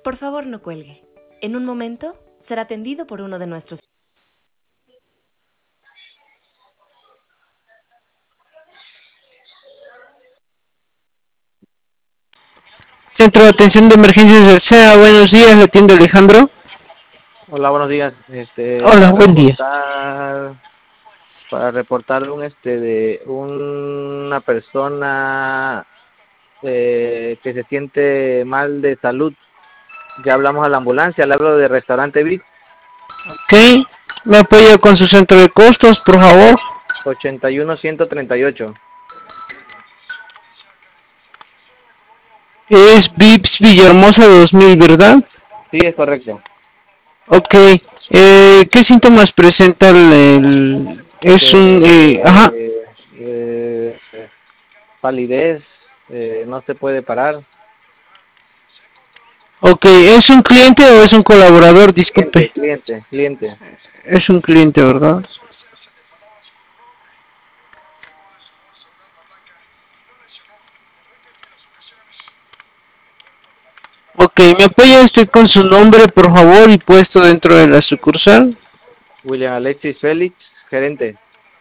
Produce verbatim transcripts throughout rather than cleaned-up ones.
Por favor, no cuelgue. En un momento será atendido por uno de nuestros... Centro de Atención de Emergencias del C E A, buenos días, ¿le atiende Alejandro? Hola, buenos días. Este, Hola, para buen día. reportar, para reportar un este de una persona eh, que se siente mal de salud. Ya hablamos a la ambulancia, le hablo de restaurante Vic. Ok, me apoya con su centro de costos, por favor. ochenta y uno ciento treinta y ocho. Es Vips Villahermosa dos mil, ¿verdad? Sí, es correcto. Ok, eh, ¿qué síntomas presenta el... el- es un... Eh, ajá. Eh, eh, eh, palidez, eh, no se puede parar. Ok, ¿es un cliente o es un colaborador? Cliente, Disculpe. cliente, cliente. Es un cliente, ¿verdad? Ok, ¿me apoya usted con su nombre, por favor, y puesto dentro de la sucursal? William Alexis Félix, gerente.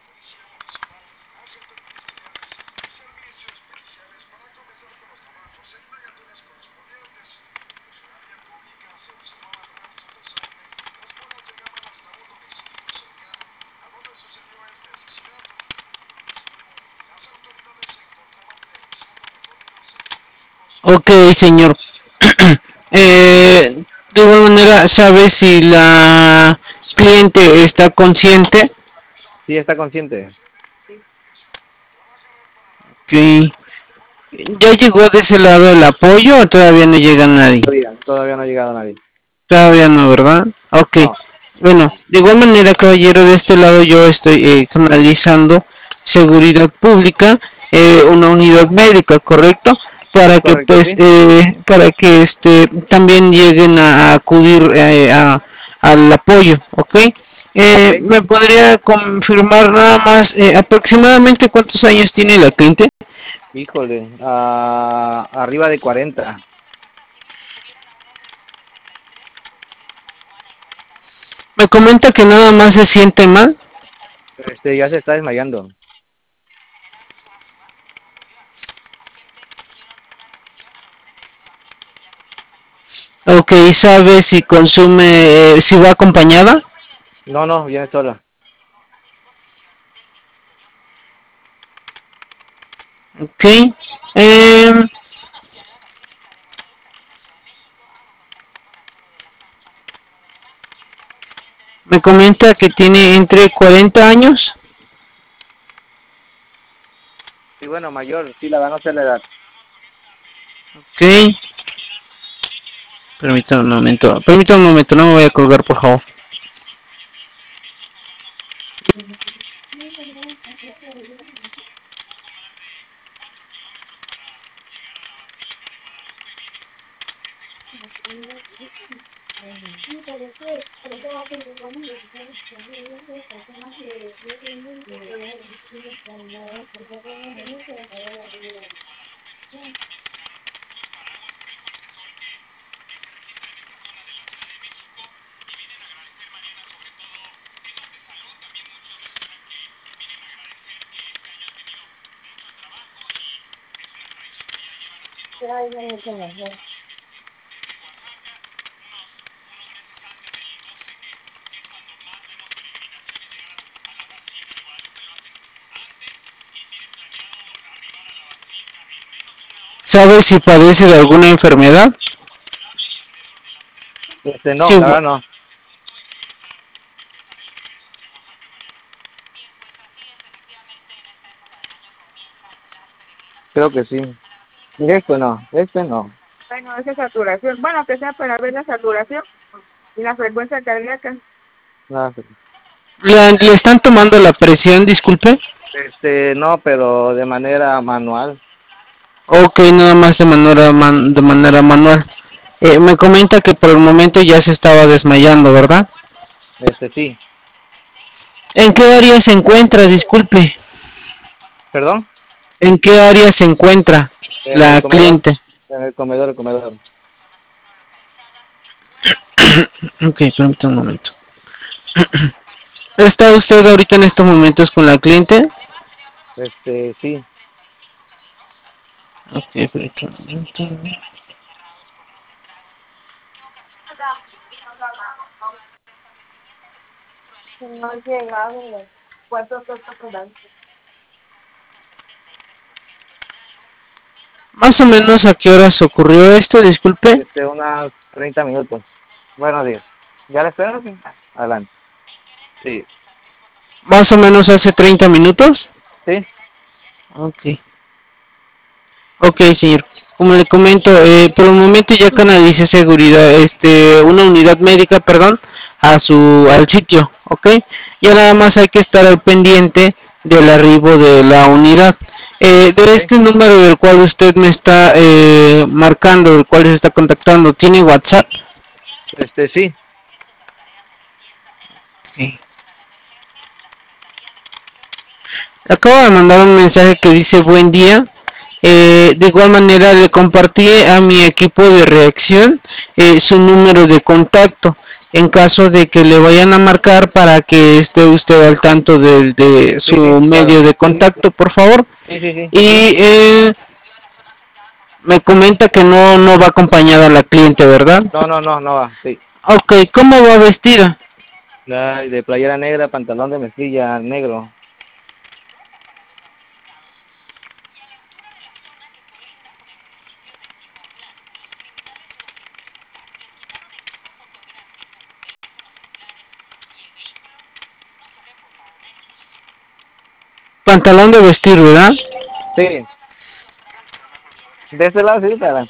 Ok, señor. eh, de igual manera, ¿sabe si la cliente está consciente? Sí, está consciente. Ok. ¿Ya llegó de ese lado el apoyo o todavía no llega nadie? Todavía, todavía no ha llegado nadie. Todavía no, ¿verdad? Ok. No. Bueno, de igual manera, caballero, de este lado yo estoy eh, canalizando seguridad pública, eh, una unidad médica, ¿correcto? Para que Correcto, pues, sí. eh, para que este también lleguen a, a acudir eh, a, al apoyo, ¿ok? Eh, Ok. ¿Me podría confirmar nada más eh, aproximadamente cuántos años tiene la cliente? Híjole, ah, arriba de cuarenta. Me comenta que nada más se siente mal. Este, ya se está desmayando. Ok, ¿sabe si consume, eh, si va acompañada? No, no, viene sola. Ok. Eh, me comenta que tiene entre cuarenta años. Sí, bueno, mayor, sí, la verdad no sé la edad. Ok. Permítame un momento. Permítame un momento, no me voy a colgar, por favor. ¿Sabe si padece de alguna enfermedad? Este, no, Sí, la bu- verdad no. Creo que sí. Esto no, este no. Bueno, esa saturación. Bueno, que sea para ver la saturación y la frecuencia cardíaca. Nada. ¿Le, le están tomando la presión, disculpe? Este, no, pero de manera manual. Ok, nada más de manera, man- de manera manual. Eh, me comenta que por el momento ya se estaba desmayando, ¿verdad? Este, sí. ¿En qué área se encuentra, disculpe? ¿Perdón? ¿En qué área se encuentra En el la comedor. cliente? En el comedor, el comedor. Ok, permítame un momento. ¿Está usted ahorita en estos momentos con la cliente? Este, sí. Ok, permítame un momento. No llegado. ¿Cuánto cuesta por dar? Más o menos a qué horas ocurrió esto, disculpe. Este, unas treinta minutos. Buenos días. ¿Ya le espero? Sí. Adelante. Sí. Más o menos hace treinta minutos. Sí. Ok. Ok, señor. Como le comento, eh, por el momento ya canalicé seguridad, este, una unidad médica, perdón, a su, al sitio, ok. Ya nada más hay que estar al pendiente del arribo de la unidad. Eh, de Okay. este número del cual usted me está eh, marcando, del cual se está contactando, ¿tiene WhatsApp? Este, sí. Sí. Acabo de mandar un mensaje que dice buen día. Eh, de igual manera le compartí a mi equipo de reacción eh, su número de contacto en caso de que le vayan a marcar para que esté usted al tanto de, de Sí, su sí, claro. medio de contacto, por favor. Sí, sí, sí. Y eh, me comenta que no, no va acompañada la cliente, ¿verdad? No, no, no, no va. Sí. Ok, ¿cómo va vestida? La de playera negra, pantalón de mezclilla negro. Pantalón de vestir, ¿verdad? Sí. De este lado, sí, para.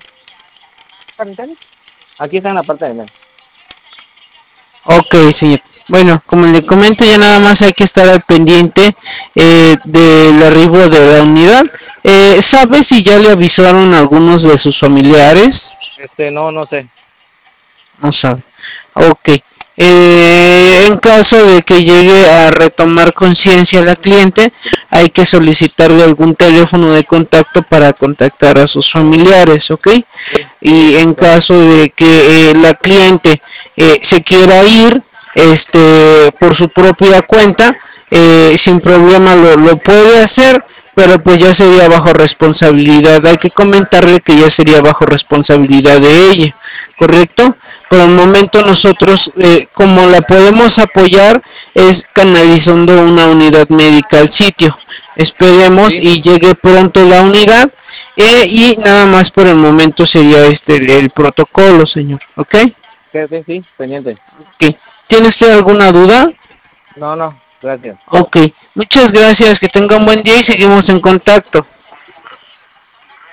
Aquí está en la parte de medio. Ok, señor. Bueno, como le comento, ya nada más hay que estar al pendiente eh, del arribo de la unidad. Eh, ¿Sabe si ya le avisaron a algunos de sus familiares? Este, no, no sé. No sabe. Ok. Eh, en caso de que llegue a retomar conciencia la cliente, hay que solicitarle algún teléfono de contacto para contactar a sus familiares, ¿ok? Sí, sí, Y en claro. caso de que eh, la cliente eh, se quiera ir este por su propia cuenta, eh, sin problema lo, lo puede hacer, pero pues ya sería bajo responsabilidad. Hay que comentarle que ya sería bajo responsabilidad de ella, ¿correcto? Por el momento nosotros, eh, como la podemos apoyar, es canalizando una unidad médica al sitio. Esperemos Sí, y llegue pronto la unidad. Eh, y nada más por el momento sería este el, el protocolo, señor. ¿Ok? sí, sí, sí, pendiente. Ok. ¿Tiene usted alguna duda? No, no, gracias. Ok. Muchas gracias. Que tenga un buen día y seguimos en contacto.